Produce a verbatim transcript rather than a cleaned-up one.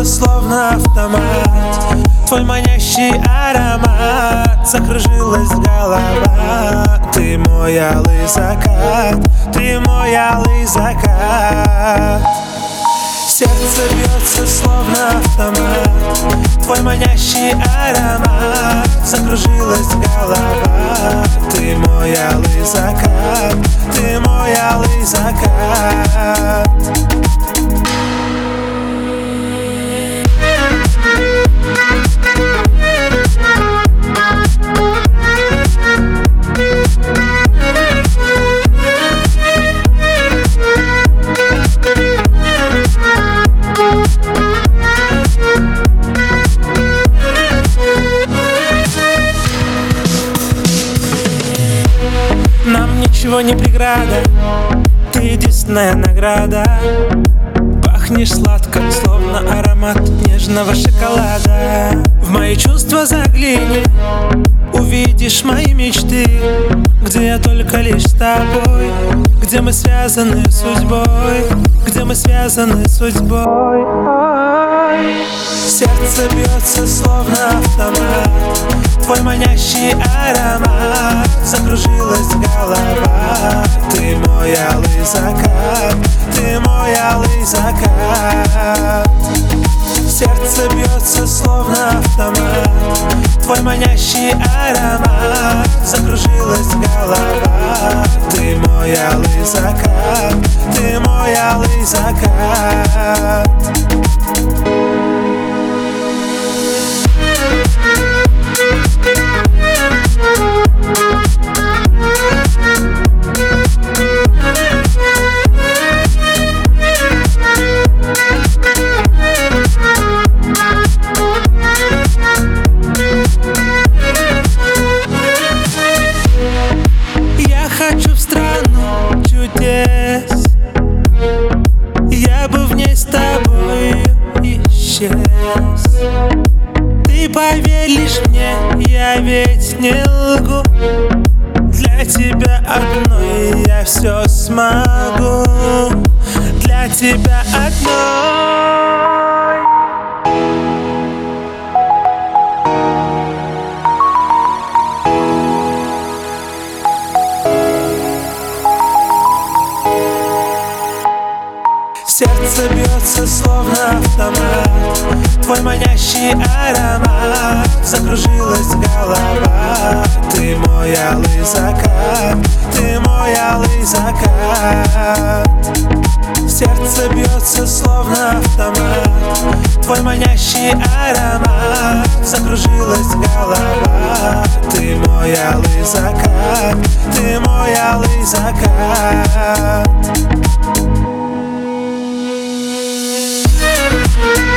бьется словно автомат. Твой манящий аромат, закружилась голова. Ты мой алый закат, ты мой алый закат. Сердце бьется словно автомат. Твой манящий аромат, закружилась голова. Ты мой алый закат, ты мой алый закат. Нам ничего не преграда, ты единственная награда. Пахнешь сладко, словно аромат нежного шоколада. В мои чувства загляни, увидишь мои мечты, где я только лишь с тобой, где мы связаны судьбой, где мы связаны судьбой. Сердце бьется словно автомат. Твой манящий аромат, закружилась голова. Ты мой алый закат, ты мой алый закат. Сердце бьется словно автомат. Твой манящий аромат, закружилась голова. Ты мой алый закат, ты мой алый закат. Хочу в страну чудес, я бы в ней с тобой исчез. Ты поверь лишь мне, я ведь не лгу. Для тебя одной я все смогу. Для тебя одной. Сердце бьется словно автомат. Твой манящий аромат, закружилась голова. Ты мой алый закат, ты мой алый закат. Сердце бьется словно автомат. Твой манящий аромат, закружилась голова. Ты мой алый закат, ты мой алый закат.